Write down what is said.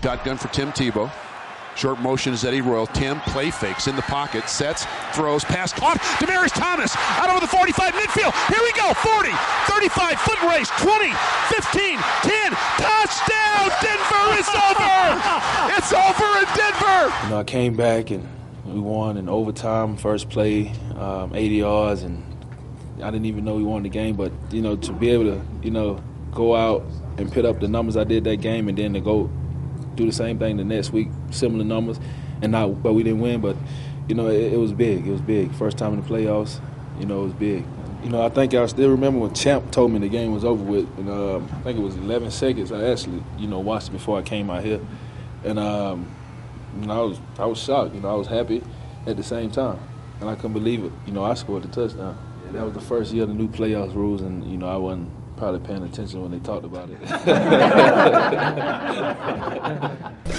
Shotgun for Tim Tebow. Short motion is Eddie Royal. Tim play fakes in the pocket, sets, throws, pass caught. Demaryius Thomas out over the 45 midfield. Here we go. 40, 35, foot race, 20, 15, 10. Touchdown! Denver is over! It's over in Denver! You know, I came back and we won in overtime, first play, 80 yards, and I didn't even know we won the game. But, you know, to be able to, you know, go out and put up the numbers I did that game and then to go do the same thing the next week, similar numbers, but we didn't win. But, you know, it was big. It was big. First time in the playoffs, you know, it was big. You know, I think I still remember when Champ told me the game was over with. And, I think it was 11 seconds. I actually, you know, watched it before I came out here. And, you know, I was shocked. You know, I was happy at the same time. And I couldn't believe it. You know, I scored the touchdown. Yeah, that was the first year of the new playoffs rules, and, you know, I wasn't probably paying attention when they talked about it.